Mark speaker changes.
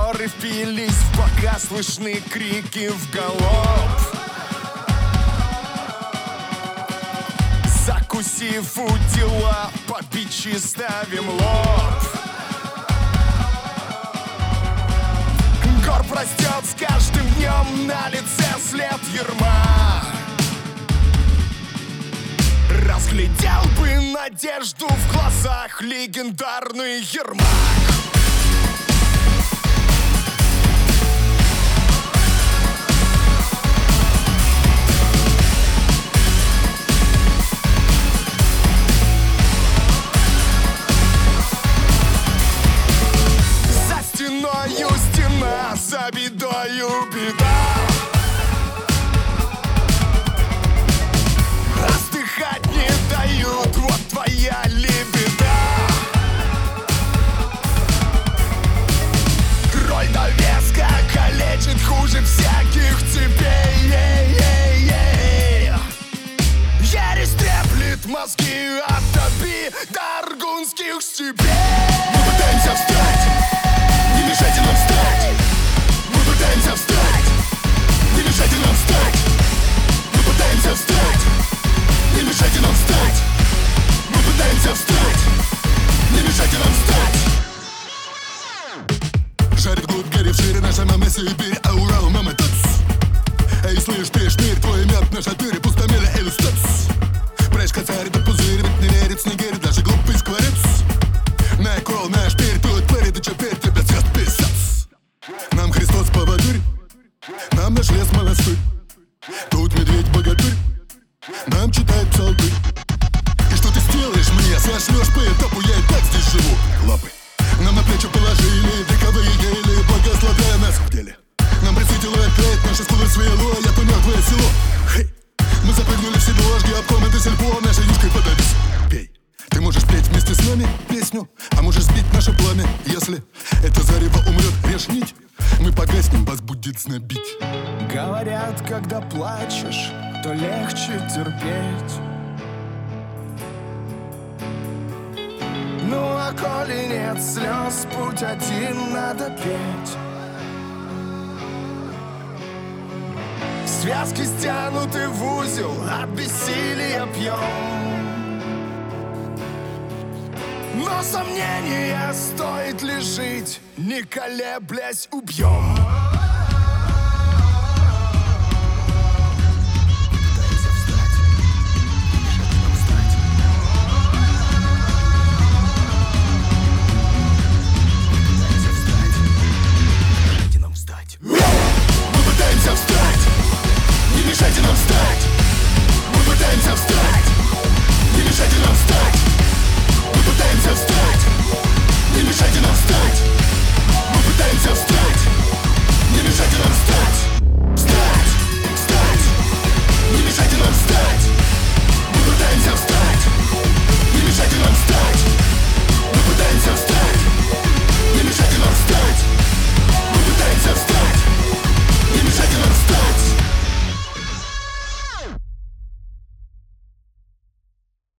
Speaker 1: Моторы впились в бока, слышны крики вголоб. Закусив у дела, под бичи ставим лоб. Горб растет с каждым днем, на лице след ярма. Разглядел бы надежду в глазах легендарный Ермак. За стеною стена, за бедою беда. Отдыхать не дают, вот твоя лебеда. Роль довеска калечит хуже всяких цепей. Ересь треплет мозги от топи до аргунских степей. Мы пытаемся встать, не мешайте нам встать. Мы пытаемся встать, не мешайте нам встать. Мы пытаемся встать, не мешайте нам встать. Мы пытаемся встать, не мешайте нам встать.
Speaker 2: Шарит вглубь, горит шире, наша мама Сибирь, а Урал, мама туц. Эй, слышь, ты шпирь, твой мед, наша тырь, пустомеля или стуц. Прячь косарь, да пузырь, ведь не верит снегирь, даже глупый скворец. На кол, на шпирь, тут пырь, ты чё перь, тебя съест писец. Нам Христос поводырь, нам наш лес монастырь. Тут медведь-богатырь, нам читает псалтырь. И что ты сделаешь мне? Сошлёшь по этапу, я и так здесь живу. Лапы нам на плечи положили, вековые гели, благословляя нас в деле. Нам присветило опять, наши скулы свело, я то мёртвое село. Хей, мы запрыгнули в седло, жги обком, это сельпо, нашей юшкой подавись. Пей, ты можешь петь вместе с нами песню, а можешь сбить наше пламя. Если это зарево умрет, режь нить, мы погаснем, вас будет знобить.
Speaker 1: Говорят, когда плачешь, то легче терпеть. Ну а коли нет слез, путь один надо петь. Связки стянуты в узел, от бессилия пьем. Но сомнения стоит ли жить, не колеблясь убьем.